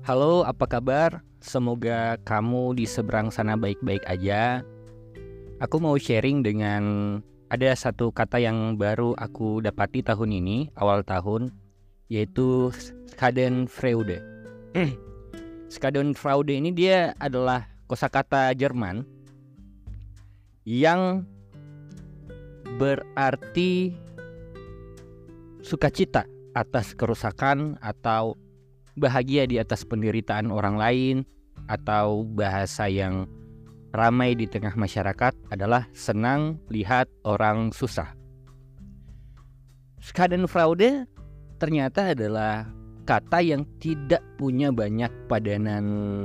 Halo, apa kabar? Semoga kamu di seberang sana baik-baik aja. Aku mau sharing dengan ada satu kata yang baru aku dapati tahun ini, awal tahun, yaitu Schadenfreude. Schadenfreude ini dia adalah kosakata Jerman yang berarti sukacita atas kerusakan atau bahagia di atas penderitaan orang lain, atau bahasa yang ramai di tengah masyarakat adalah senang lihat orang susah. Schadenfreude ternyata adalah kata yang tidak punya banyak padanan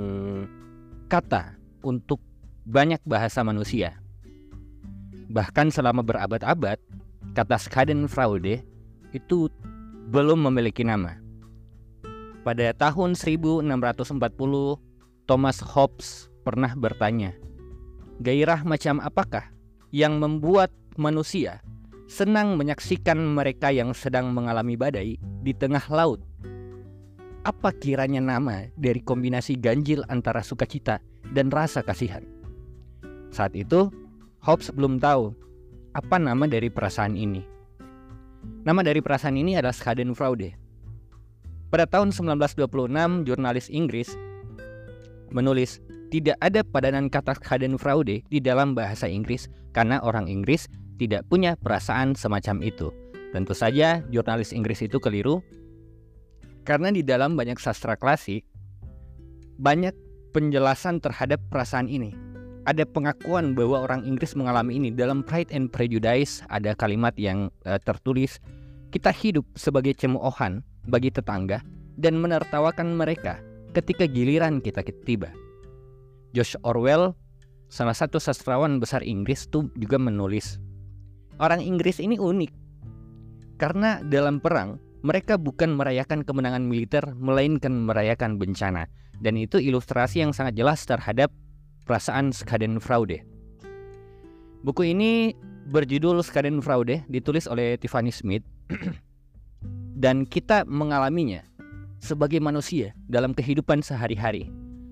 kata untuk banyak bahasa manusia. Bahkan selama berabad-abad, kata Schadenfreude itu belum memiliki nama. Pada tahun 1640, Thomas Hobbes pernah bertanya, gairah macam apakah yang membuat manusia senang menyaksikan mereka yang sedang mengalami badai di tengah laut? Apa kiranya nama dari kombinasi ganjil antara sukacita dan rasa kasihan? Saat itu, Hobbes belum tahu apa nama dari perasaan ini. Nama dari perasaan ini adalah Schadenfreude. Pada tahun 1926, jurnalis Inggris menulis, tidak ada padanan kata Schadenfreude di dalam bahasa Inggris karena orang Inggris tidak punya perasaan semacam itu. Tentu saja jurnalis Inggris itu keliru, karena di dalam banyak sastra klasik banyak penjelasan terhadap perasaan ini. Ada pengakuan bahwa orang Inggris mengalami ini. Dalam Pride and Prejudice ada kalimat yang tertulis, kita hidup sebagai cemoohan bagi tetangga dan menertawakan mereka ketika giliran kita tiba. George Orwell, salah satu sastrawan besar Inggris, tuh juga menulis, orang Inggris ini unik karena dalam perang mereka bukan merayakan kemenangan militer melainkan merayakan bencana, dan itu ilustrasi yang sangat jelas terhadap perasaan Schadenfreude. Buku ini berjudul Schadenfreude, ditulis oleh Tiffany Smith. Dan kita mengalaminya sebagai manusia dalam kehidupan sehari-hari.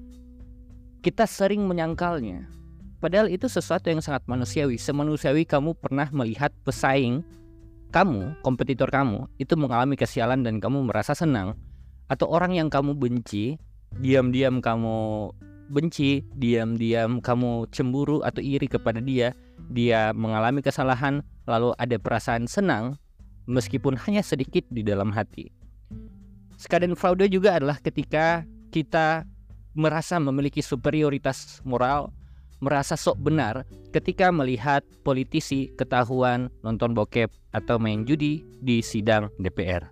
Kita sering menyangkalnya, padahal itu sesuatu yang sangat manusiawi. Semanusiawi kamu pernah melihat pesaing kamu, kompetitor kamu, itu mengalami kesialan dan kamu merasa senang. Atau orang yang kamu benci, diam-diam kamu benci, diam-diam kamu cemburu atau iri kepada dia. Dia mengalami kesalahan, lalu ada perasaan senang, meskipun hanya sedikit di dalam hati. Schadenfreude juga adalah ketika kita merasa memiliki superioritas moral, merasa sok benar ketika melihat politisi ketahuan nonton bokep atau main judi di sidang DPR.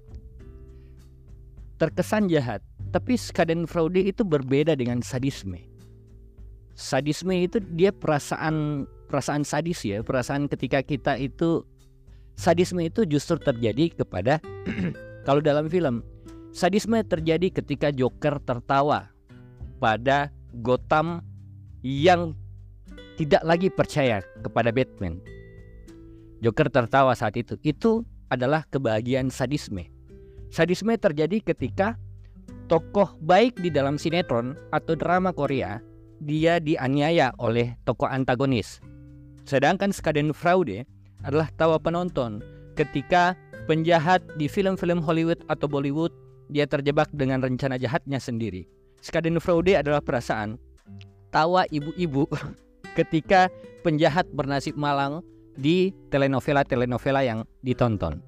Terkesan jahat, tapi Schadenfreude itu berbeda dengan sadisme. Sadisme itu dia perasaan sadis ya, perasaan ketika kita itu sadisme itu justru terjadi kepada kalau dalam film, sadisme terjadi ketika Joker tertawa pada Gotham yang tidak lagi percaya kepada Batman. Joker tertawa saat itu. Itu adalah kebahagiaan sadisme. Sadisme terjadi ketika tokoh baik di dalam sinetron atau drama Korea dia dianiaya oleh tokoh antagonis. Sedangkan Schadenfreude adalah tawa penonton ketika penjahat di film-film Hollywood atau Bollywood dia terjebak dengan rencana jahatnya sendiri. Schadenfreude adalah perasaan tawa ibu-ibu ketika penjahat bernasib malang di telenovela yang ditonton.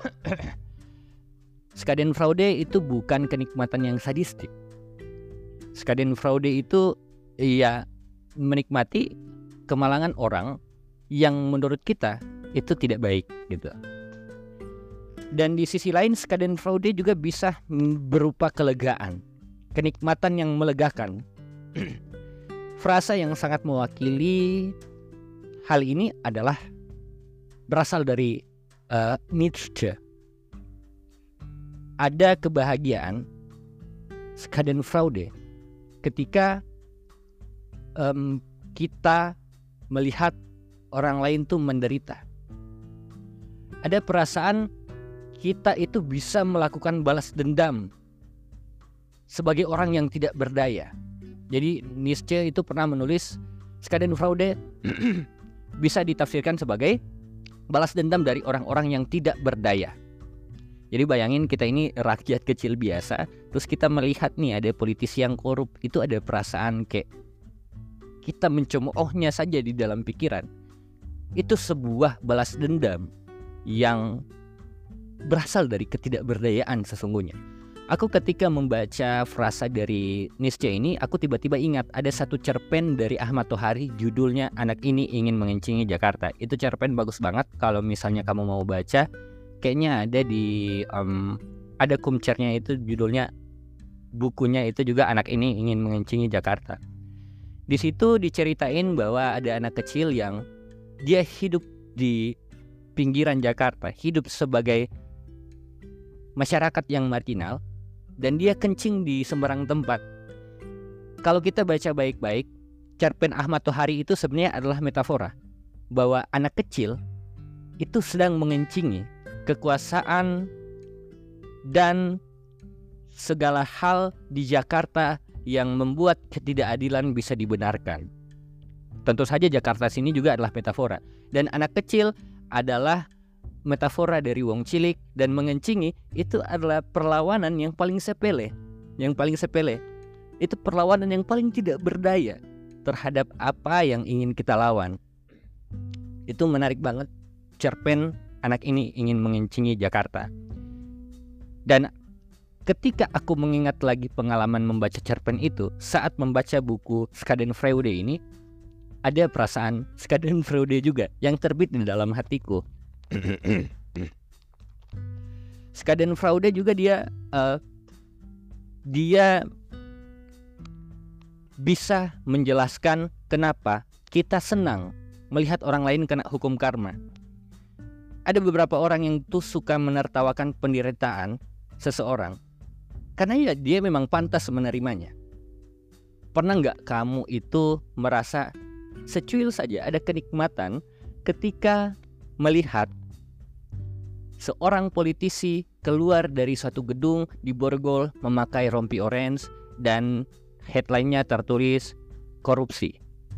Schadenfreude itu bukan kenikmatan yang sadistik. Schadenfreude itu menikmati kemalangan orang yang menurut kita itu tidak baik gitu. Dan di sisi lain Schadenfreude juga bisa berupa kelegaan, kenikmatan yang melegakan. Frasa yang sangat mewakili hal ini adalah berasal dari Nietzsche. Ada kebahagiaan Schadenfreude ketika kita melihat orang lain tuh menderita. Ada perasaan kita itu bisa melakukan balas dendam sebagai orang yang tidak berdaya. Jadi Nietzsche itu pernah menulis Schadenfreude bisa ditafsirkan sebagai balas dendam dari orang-orang yang tidak berdaya. Jadi bayangin kita ini rakyat kecil biasa, terus kita melihat nih ada politisi yang korup, itu ada perasaan kayak kita mencemoohnya saja di dalam pikiran. Itu sebuah balas dendam yang berasal dari ketidakberdayaan sesungguhnya. Aku ketika membaca frasa dari Nietzsche ini, aku tiba-tiba ingat ada satu cerpen dari Ahmad Tohari, judulnya Anak Ini Ingin Mengencingi Jakarta. Itu cerpen bagus banget, kalau misalnya kamu mau baca, kayaknya ada di ada kumcernya, itu judulnya, bukunya itu juga Anak Ini Ingin Mengencingi Jakarta. Di situ diceritain bahwa ada anak kecil yang dia hidup di pinggiran Jakarta, hidup sebagai masyarakat yang marginal, dan dia kencing di sembarang tempat. Kalau kita baca baik-baik, cerpen Ahmad Tohari itu sebenarnya adalah metafora bahwa anak kecil itu sedang mengencingi kekuasaan dan segala hal di Jakarta yang membuat ketidakadilan bisa dibenarkan. Tentu saja Jakarta sini juga adalah metafora, dan anak kecil adalah metafora dari wong cilik, dan mengencingi itu adalah perlawanan yang paling sepele. Yang paling sepele itu perlawanan yang paling tidak berdaya terhadap apa yang ingin kita lawan. Itu menarik banget, cerpen Anak Ini Ingin Mengencingi Jakarta. Dan ketika aku mengingat lagi pengalaman membaca cerpen itu, saat membaca buku Schadenfreude ini, ada perasaan Schadenfreude juga yang terbit di dalam hatiku. Schadenfreude juga dia bisa menjelaskan kenapa kita senang melihat orang lain kena hukum karma. Ada beberapa orang yang tuh suka menertawakan penderitaan seseorang karena ya dia memang pantas menerimanya. Pernah nggak kamu itu merasa secuil saja ada kenikmatan ketika melihat seorang politisi keluar dari suatu gedung di Borgol memakai rompi orange dan headline-nya tertulis korupsi?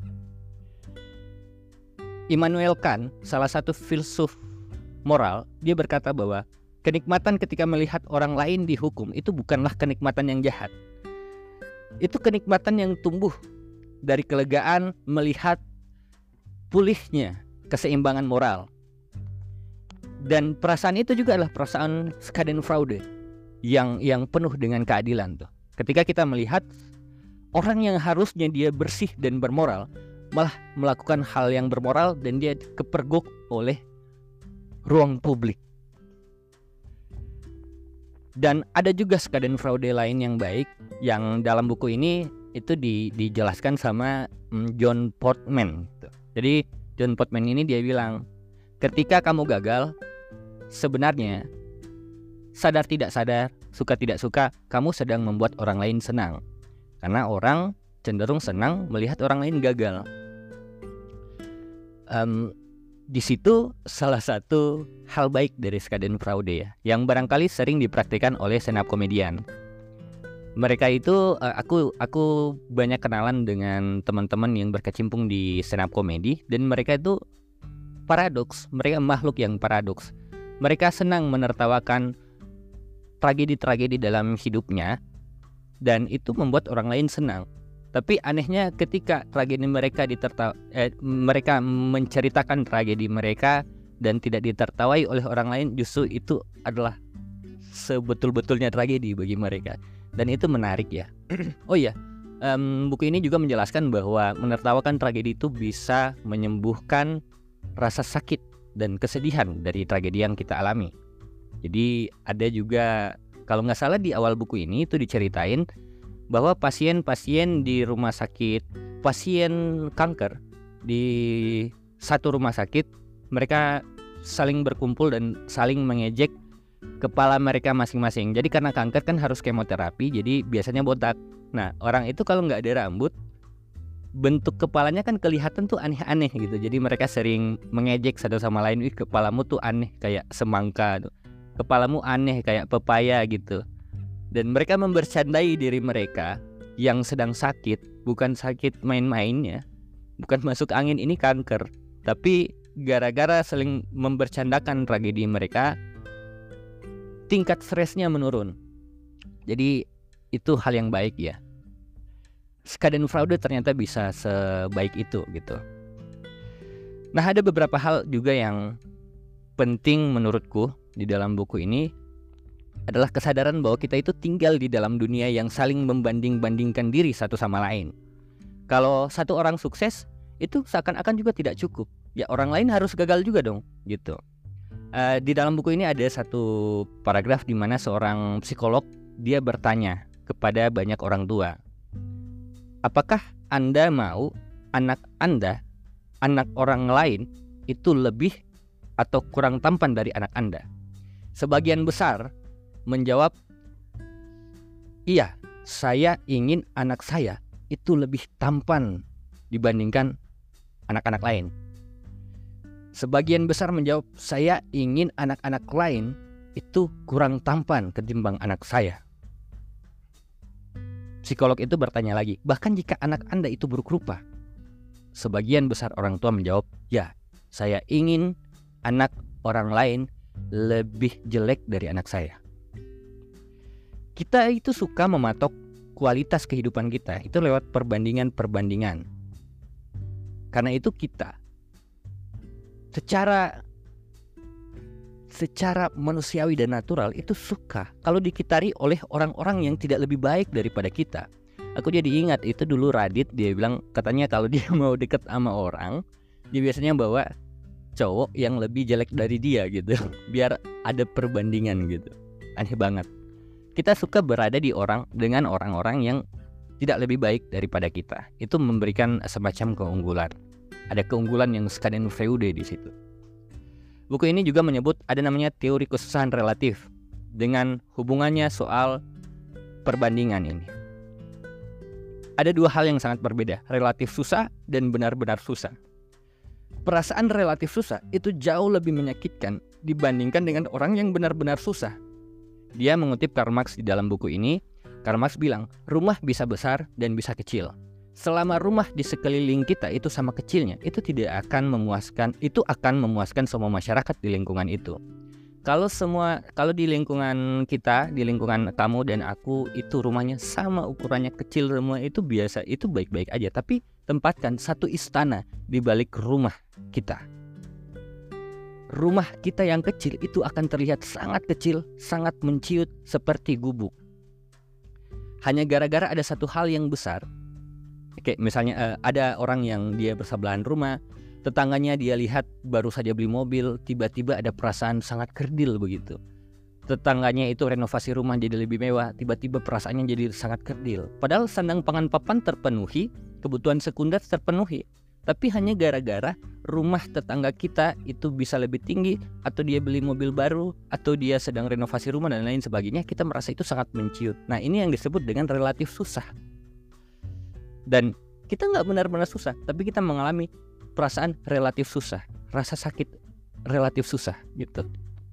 Immanuel Kant, salah satu filsuf moral, dia berkata bahwa kenikmatan ketika melihat orang lain dihukum itu bukanlah kenikmatan yang jahat. Itu kenikmatan yang tumbuh dari kelegaan melihat pulihnya keseimbangan moral. Dan perasaan itu juga adalah perasaan Schadenfreude yang penuh dengan keadilan tuh. Ketika kita melihat orang yang harusnya dia bersih dan bermoral malah melakukan hal yang bermoral dan dia kepergok oleh ruang publik. Dan ada juga Schadenfreude lain yang baik yang dalam buku ini itu dijelaskan sama John Portman. Jadi John Portman ini dia bilang, ketika kamu gagal, sebenarnya sadar tidak sadar, suka tidak suka, kamu sedang membuat orang lain senang. Karena orang cenderung senang melihat orang lain gagal. Di situ salah satu hal baik dari Schadenfreude ya, yang barangkali sering dipraktikkan oleh stand up komedian. Mereka itu aku banyak kenalan dengan teman-teman yang berkecimpung di stand up komedi, dan mereka itu paradoks, mereka makhluk yang paradoks. Mereka senang menertawakan tragedi-tragedi dalam hidupnya, dan itu membuat orang lain senang. Tapi anehnya ketika tragedi mereka mereka menceritakan tragedi mereka dan tidak ditertawai oleh orang lain, justru itu adalah sebetul-betulnya tragedi bagi mereka. Dan itu menarik ya. Oh iya, buku ini juga menjelaskan bahwa menertawakan tragedi itu bisa menyembuhkan rasa sakit dan kesedihan dari tragedi yang kita alami. Jadi ada juga, kalau nggak salah di awal buku ini itu diceritain bahwa pasien-pasien di rumah sakit, pasien kanker di satu rumah sakit, mereka saling berkumpul dan saling mengejek kepala mereka masing-masing. Jadi karena kanker kan harus kemoterapi, jadi biasanya botak. Nah, orang itu kalau nggak ada rambut, bentuk kepalanya kan kelihatan tuh aneh-aneh gitu. Jadi mereka sering mengejek satu sama lain, "Ih, kepalamu tuh aneh kayak semangka tuh. Kepalamu aneh kayak pepaya gitu." Dan mereka membercandai diri mereka yang sedang sakit, bukan sakit main-mainnya, bukan masuk angin, ini kanker. Tapi gara-gara saling membercandakan tragedi mereka, tingkat stresnya menurun. Jadi itu hal yang baik ya. Schadenfreude ternyata bisa sebaik itu gitu. Nah, ada beberapa hal juga yang penting menurutku di dalam buku ini adalah kesadaran bahwa kita itu tinggal di dalam dunia yang saling membanding-bandingkan diri satu sama lain. Kalau satu orang sukses, itu seakan-akan juga tidak cukup. Ya, orang lain harus gagal juga dong, gitu. Di dalam buku ini ada satu paragraf di mana seorang psikolog dia bertanya kepada banyak orang tua, apakah Anda mau anak Anda, anak orang lain itu lebih atau kurang tampan dari anak Anda? Sebagian besar menjawab, iya, saya ingin anak saya itu lebih tampan dibandingkan anak-anak lain. Sebagian besar menjawab, saya ingin anak-anak lain itu kurang tampan ketimbang anak saya. Psikolog itu bertanya lagi, bahkan jika anak Anda itu buruk rupa? Sebagian besar orang tua menjawab, ya, saya ingin anak orang lain lebih jelek dari anak saya. Kita itu suka mematok kualitas kehidupan kita itu lewat perbandingan-perbandingan. Karena itu kita secara manusiawi dan natural itu suka kalau dikitari oleh orang-orang yang tidak lebih baik daripada kita. Aku jadi ingat itu dulu Radit, dia bilang katanya kalau dia mau deket sama orang, dia biasanya bawa cowok yang lebih jelek dari dia gitu, biar ada perbandingan gitu. Aneh banget. Kita suka berada dengan orang-orang yang tidak lebih baik daripada kita. Itu memberikan semacam keunggulan. Ada keunggulan yang Schadenfreude di situ. Buku ini juga menyebut ada namanya teori kesusahan relatif dengan hubungannya soal perbandingan ini. Ada dua hal yang sangat berbeda, relatif susah dan benar-benar susah. Perasaan relatif susah itu jauh lebih menyakitkan dibandingkan dengan orang yang benar-benar susah. Dia mengutip Karl Marx di dalam buku ini. Karl Marx bilang, rumah bisa besar dan bisa kecil. Selama rumah di sekeliling kita itu sama kecilnya, itu tidak akan memuaskan, itu akan memuaskan semua masyarakat di lingkungan itu. Kalau di lingkungan kita, di lingkungan kamu dan aku itu rumahnya sama ukurannya, kecil semua, itu biasa, itu baik-baik aja. Tapi tempatkan satu istana di balik rumah kita. Rumah kita yang kecil itu akan terlihat sangat kecil, sangat menciut seperti gubuk. Hanya gara-gara ada satu hal yang besar. Kayak misalnya ada orang yang dia bersebelahan rumah, tetangganya dia lihat baru saja beli mobil, tiba-tiba ada perasaan sangat kerdil begitu. Tetangganya itu renovasi rumah jadi lebih mewah, tiba-tiba perasaannya jadi sangat kerdil. Padahal sandang pangan papan terpenuhi, kebutuhan sekunder terpenuhi. Tapi hanya gara-gara rumah tetangga kita itu bisa lebih tinggi, atau dia beli mobil baru, atau dia sedang renovasi rumah dan lain sebagainya, kita merasa itu sangat menciut. Nah, ini yang disebut dengan relatif susah. Dan kita nggak benar-benar susah, tapi kita mengalami perasaan relatif susah, rasa sakit relatif susah gitu.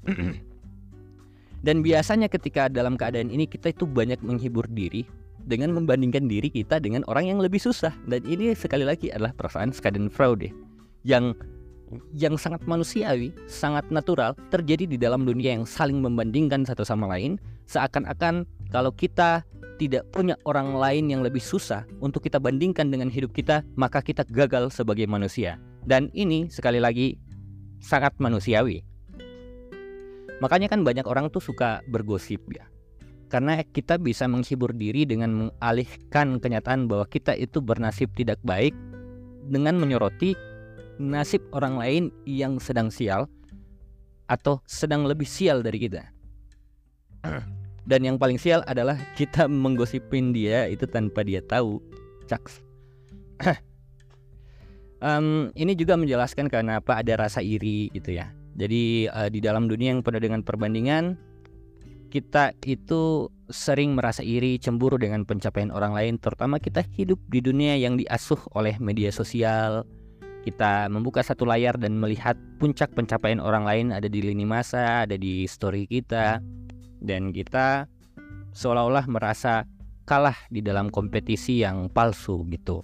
Dan biasanya ketika dalam keadaan ini kita itu banyak menghibur diri dengan membandingkan diri kita dengan orang yang lebih susah. Dan ini sekali lagi adalah perasaan Schadenfreude yang sangat manusiawi, sangat natural terjadi di dalam dunia yang saling membandingkan satu sama lain. Seakan-akan kalau kita tidak punya orang lain yang lebih susah untuk kita bandingkan dengan hidup kita, maka kita gagal sebagai manusia. Dan ini sekali lagi sangat manusiawi. Makanya kan banyak orang tuh suka bergosip ya. Karena kita bisa menghibur diri dengan mengalihkan kenyataan bahwa kita itu bernasib tidak baik dengan menyoroti nasib orang lain yang sedang sial atau sedang lebih sial dari kita. Dan yang paling sial adalah kita menggosipin dia itu tanpa dia tahu. Caks. Ini juga menjelaskan kenapa ada rasa iri gitu ya. Jadi di dalam dunia yang penuh dengan perbandingan, kita itu sering merasa iri, cemburu dengan pencapaian orang lain. Terutama kita hidup di dunia yang diasuh oleh media sosial. Kita membuka satu layar dan melihat puncak pencapaian orang lain ada di lini masa, ada di story kita. Dan kita seolah-olah merasa kalah di dalam kompetisi yang palsu gitu.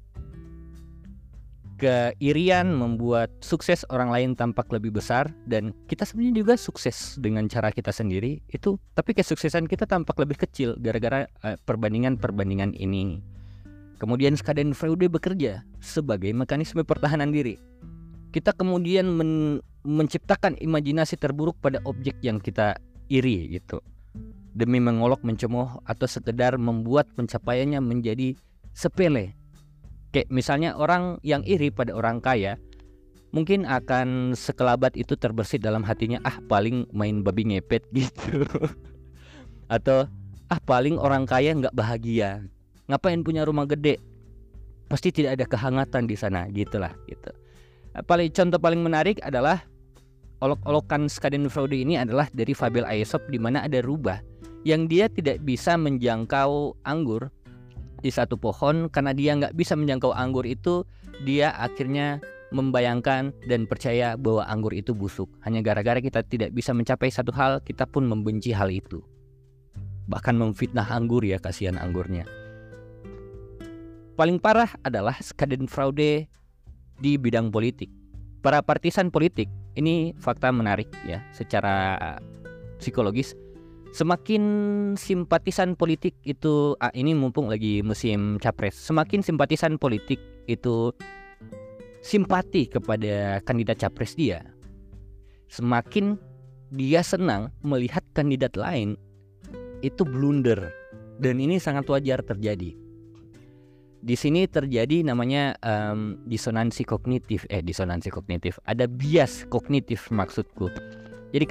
Keirian membuat sukses orang lain tampak lebih besar, dan kita sebenarnya juga sukses dengan cara kita sendiri itu, tapi kesuksesan kita tampak lebih kecil gara-gara perbandingan-perbandingan ini. Kemudian Schadenfreude bekerja sebagai mekanisme pertahanan diri. Kita kemudian menciptakan imajinasi terburuk pada objek yang kita iri gitu, demi mengolok mencemooh atau sekedar membuat pencapaiannya menjadi sepele. Kayak misalnya orang yang iri pada orang kaya mungkin akan sekelabat itu terbersit dalam hatinya, paling main babi ngepet gitu. Atau paling orang kaya nggak bahagia, ngapain punya rumah gede, pasti tidak ada kehangatan di sana, gitulah gitu. Contoh paling menarik adalah olok-olokan Schadenfreude ini adalah dari fabel Aesop, di mana ada rubah yang dia tidak bisa menjangkau anggur di satu pohon. Karena dia nggak bisa menjangkau anggur itu, dia akhirnya membayangkan dan percaya bahwa anggur itu busuk. Hanya gara-gara kita tidak bisa mencapai satu hal, kita pun membenci hal itu, bahkan memfitnah anggur ya, kasihan anggurnya. Paling parah adalah Schadenfreude di bidang politik. Para partisan politik, ini fakta menarik ya secara psikologis. Semakin simpatisan politik itu, ini mumpung lagi musim capres, semakin simpatisan politik itu simpati kepada kandidat capres dia, semakin dia senang melihat kandidat lain itu blunder. Dan ini sangat wajar terjadi. Di sini terjadi namanya disonansi kognitif. Ada bias kognitif maksudku. Jadi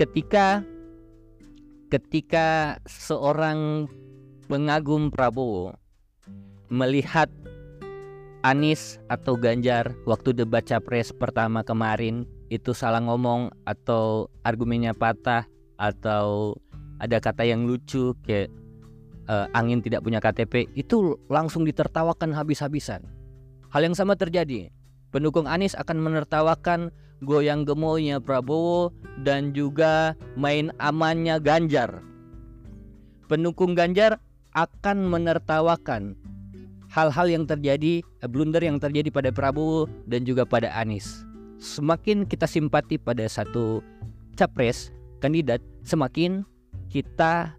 ketika seorang pengagum Prabowo melihat Anies atau Ganjar waktu debat capres pertama kemarin itu salah ngomong, atau argumennya patah, atau ada kata yang lucu kayak angin tidak punya KTP, itu langsung ditertawakan habis-habisan. Hal yang sama terjadi. Pendukung Anies akan menertawakan goyang gemoynya Prabowo dan juga main amannya Ganjar. Pendukung Ganjar akan menertawakan hal-hal yang terjadi, blunder yang terjadi pada Prabowo dan juga pada Anies. Semakin kita simpati pada satu capres, kandidat, semakin kita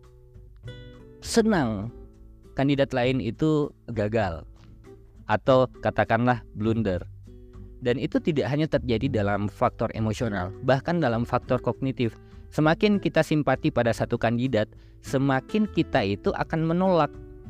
senang kandidat lain itu gagal atau katakanlah blunder. Dan itu tidak hanya terjadi dalam faktor emosional, bahkan dalam faktor kognitif. Semakin kita simpati pada satu kandidat, semakin kita itu akan menolak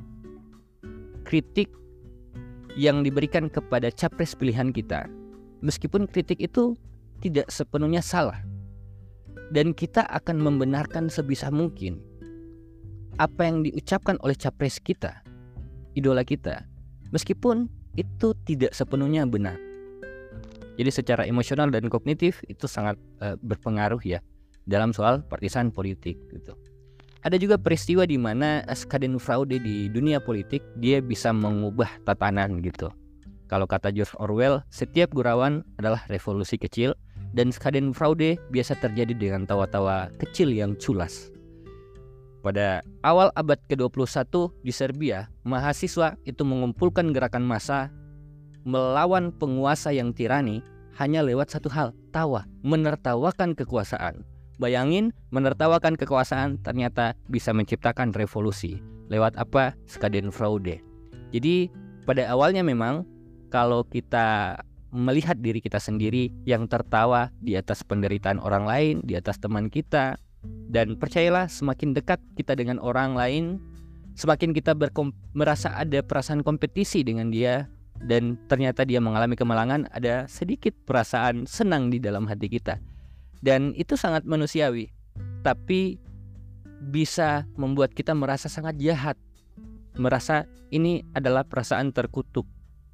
kritik yang diberikan kepada capres pilihan kita. Meskipun kritik itu tidak sepenuhnya salah. Dan kita akan membenarkan sebisa mungkin apa yang diucapkan oleh capres kita, idola kita, meskipun itu tidak sepenuhnya benar. Jadi secara emosional dan kognitif itu sangat berpengaruh ya dalam soal partisan politik gitu. Ada juga peristiwa di mana Schadenfreude di dunia politik dia bisa mengubah tatanan gitu. Kalau kata George Orwell, setiap gurauan adalah revolusi kecil, dan Schadenfreude biasa terjadi dengan tawa-tawa kecil yang culas. Pada awal abad ke-21 di Serbia, mahasiswa itu mengumpulkan gerakan massa melawan penguasa yang tirani hanya lewat satu hal, tawa, menertawakan kekuasaan. Bayangin, menertawakan kekuasaan ternyata bisa menciptakan revolusi. Lewat apa? Schadenfreude. Jadi pada awalnya memang kalau kita melihat diri kita sendiri yang tertawa di atas penderitaan orang lain, di atas teman kita, dan percayalah semakin dekat kita dengan orang lain, semakin kita merasa ada perasaan kompetisi dengan dia, dan ternyata dia mengalami kemenangan, ada sedikit perasaan senang di dalam hati kita. Dan itu sangat manusiawi, tapi bisa membuat kita merasa sangat jahat, merasa ini adalah perasaan terkutuk.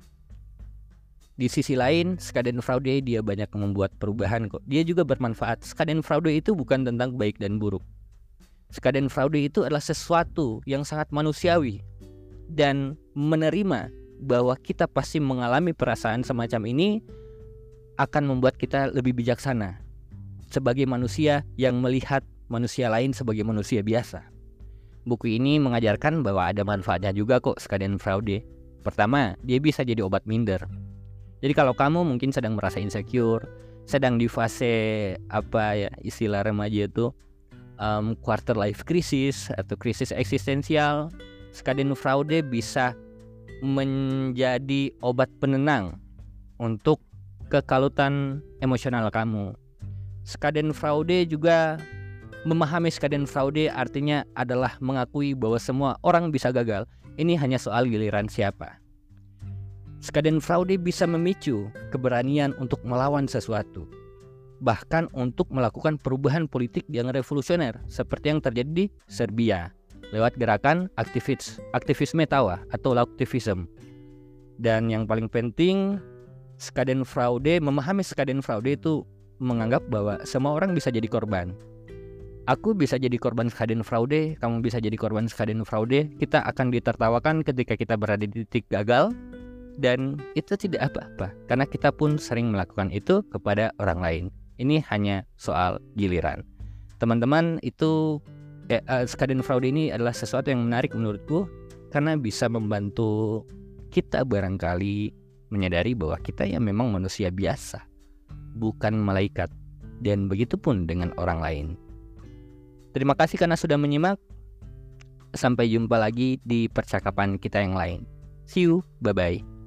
Di sisi lain, Schadenfreude dia banyak membuat perubahan kok. Dia juga bermanfaat. Schadenfreude itu bukan tentang baik dan buruk. Schadenfreude itu adalah sesuatu yang sangat manusiawi, dan menerima bahwa kita pasti mengalami perasaan semacam ini akan membuat kita lebih bijaksana sebagai manusia yang melihat manusia lain sebagai manusia biasa. Buku ini mengajarkan bahwa ada manfaatnya juga kok Schadenfreude. Pertama, dia bisa jadi obat minder. Jadi kalau kamu mungkin sedang merasa insecure, sedang di fase istilah remaja itu quarter life crisis atau krisis eksistensial, Schadenfreude bisa menjadi obat penenang untuk kekalutan emosional kamu. Schadenfreude juga memahami Schadenfreude artinya adalah mengakui bahwa semua orang bisa gagal. Ini hanya soal giliran siapa. Schadenfreude bisa memicu keberanian untuk melawan sesuatu, bahkan untuk melakukan perubahan politik yang revolusioner seperti yang terjadi di Serbia lewat gerakan aktivisme tawa atau Lauktivism. Dan yang paling penting, memahami Schadenfreude itu menganggap bahwa semua orang bisa jadi korban. Aku bisa jadi korban Schadenfreude, kamu bisa jadi korban Schadenfreude. Kita akan ditertawakan ketika kita berada di titik gagal, dan itu tidak apa-apa karena kita pun sering melakukan itu kepada orang lain. Ini hanya soal giliran. Teman-teman, itu Schadenfreude ini adalah sesuatu yang menarik menurutku karena bisa membantu kita barangkali menyadari bahwa kita ya memang manusia biasa, bukan malaikat, dan begitu pun dengan orang lain. Terima kasih karena sudah menyimak. Sampai jumpa lagi di percakapan kita yang lain. See you, bye-bye.